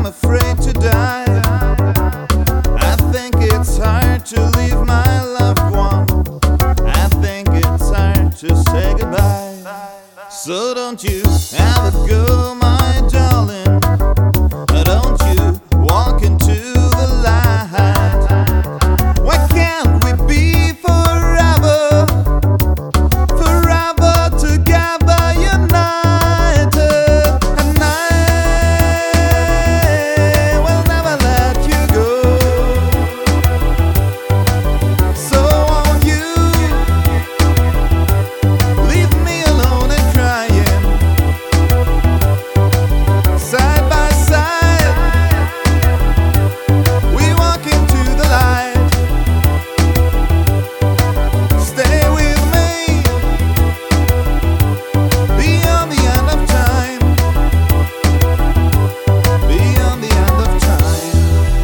I'm afraid to die. I think it's hard to leave my loved one. I think it's hard to say goodbye. So don't you ever go, my darling. Don't you walk into the light. Why can't we be forever, forever together, united? And I will never let you go. So won't you leave me alone and crying, side by side? We walk into the light. Stay with me beyond the end of time, beyond the end of time.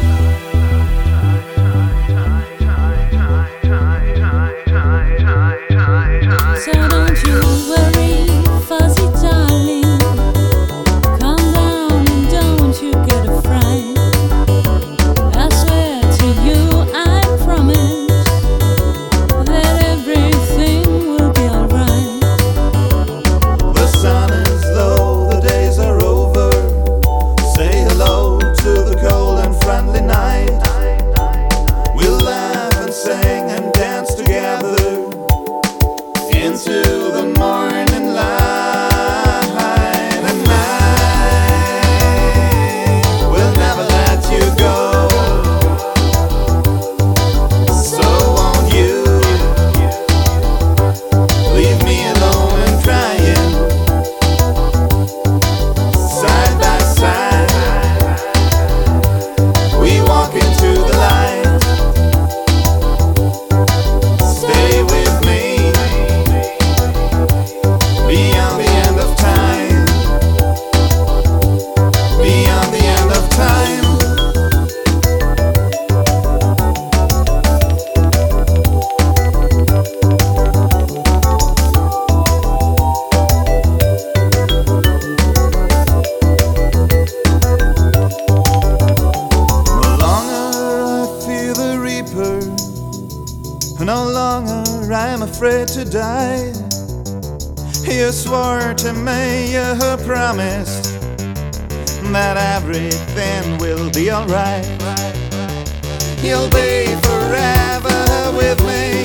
So don't you worry, fuzzy darling. Calm down and don't you get a fright. I swear to you, I promise that everything will be alright. The sun is low, the days are over. Say hello to the cold and friendly night. We'll laugh and sing and dance together into the morning light. And I will never let you go. So won't you leave me alone and crying, side by side? We walk into the light. Stay with me beyond the end of time, beyond the end of time. No longer I fear the reaper, no longer I am afraid to die. You swore to me, you promised that everything will be alright. You'll be forever with me.